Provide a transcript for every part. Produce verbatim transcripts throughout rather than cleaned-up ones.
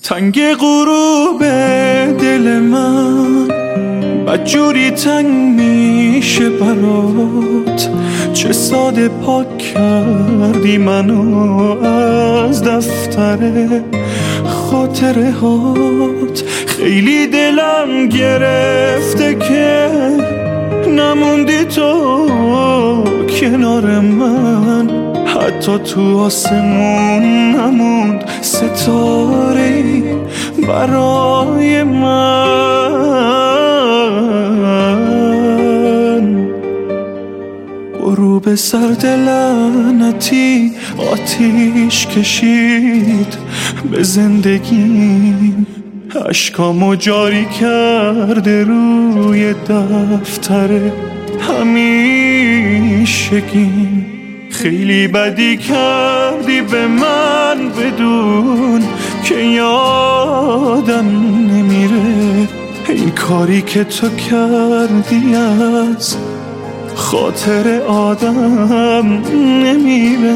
تنگ غروب دل من بدجوری تنگ میشه برات، چه ساده پاک کردی منو از دفتر خاطره هات. خیلی دلم گرفته که نموندی تو کنار من، حتی تو آسمون نموند ستاره‌ای برای من. غروب سرد لعنتی آتیش کشید به زندگیم، اشکامو جاری کرده روی دفتر همیشگیم. خیلی بدی کردی به من بدون که یادم نمیره، این کاری که تو کردی از خاطر آدم نمیره.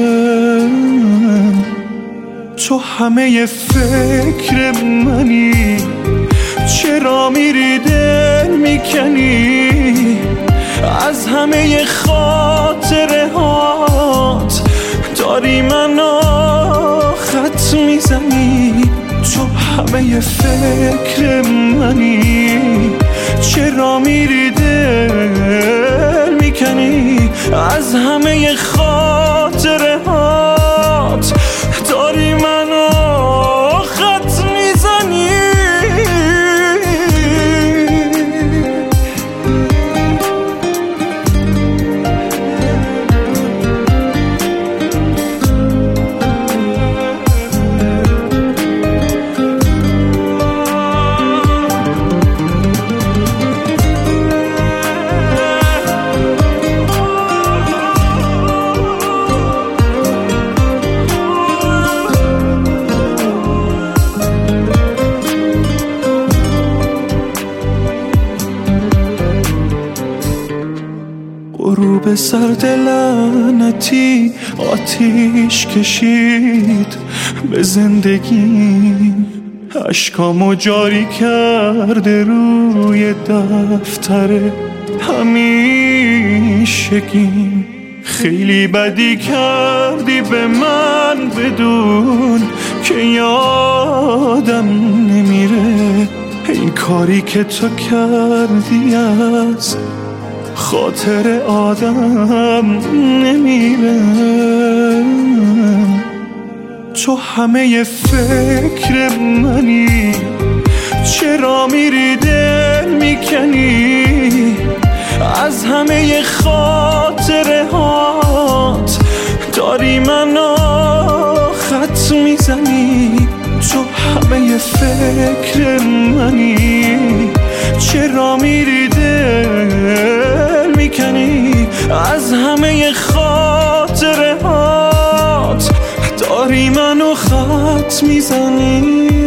تو همه فکر منی، چرا میری دل میکنی از همه خاطره هات، داری منو خط میزنی. تو همه فکر منی، چرا میری دل میکنی از همه خاطره هات، داری منو خط میزنی. غروب سرد لعنتی آتیش کشید به زندگیم، اشکامو جاری کرده روی دفتر همیشگیم. خیلی بدی کردی به من بدون که یادم نمیره، این کاری که تو کردی از خاطر آدم نمیره. تو همه فکر منی، چرا میری دل میکنی از همه خاطره هات، داری منو خط میزنی. تو همه فکر منی، چرا میری دل میکنی از همه خاطره هات، داری منو خط میزنی.